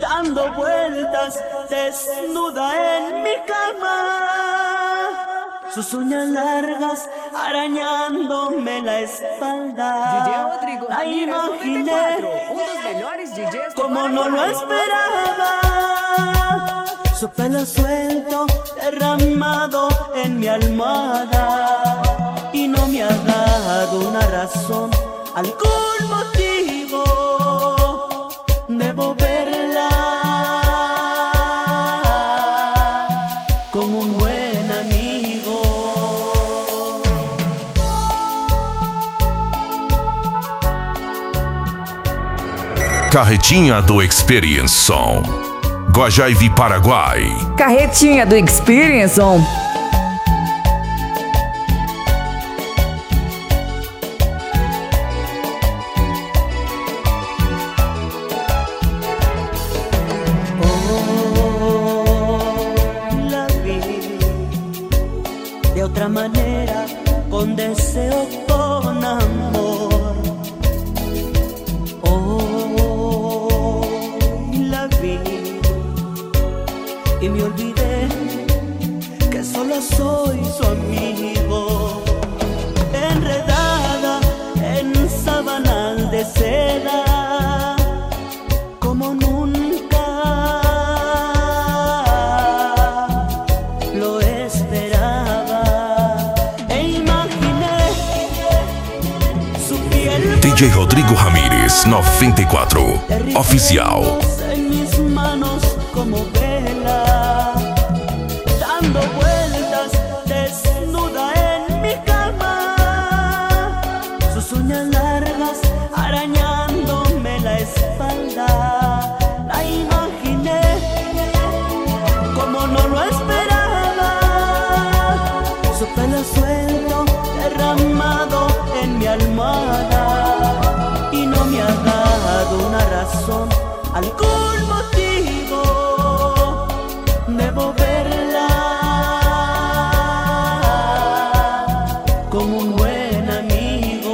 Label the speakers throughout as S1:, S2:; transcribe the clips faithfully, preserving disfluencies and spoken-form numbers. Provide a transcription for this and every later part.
S1: dando vueltas desnuda en mi cama, sus uñas largas arañándome la espalda.
S2: D J Rodrigo
S1: La
S2: Ramírez
S1: imaginé
S2: noventa y cuatro, un dos melhores D Js do
S1: como no lo
S2: Paraguai.
S1: esperaba, su pelo suelto derramado en mi almohada, y no me ha dado una razón, algún motivo. Debo verla como un buen amigo.
S3: Carretinha do Experience Som, Guajaivi, Paraguai.
S4: Carretinha do Experience On.
S1: De otra manera, con deseo, con amor. Hoy la vi y me olvidé que solo soy su amigo. Enredada en sábanas de seda, como nunca lo esperaba.
S3: D J Rodrigo Ramírez noventa y cuatro, oficial.
S1: En mis manos como vela, dando vueltas desnuda en mi cama, sus uñas largas arañándome la espalda. La imaginé como no lo esperaba, su pelo suelto derramado en mi almohada, y no me ha dado una razón, algún motivo. Debo verla como un buen amigo.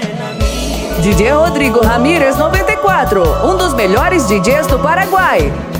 S4: D J Rodrigo Ramírez noventa e quatro, um dos melhores D Js do Paraguai.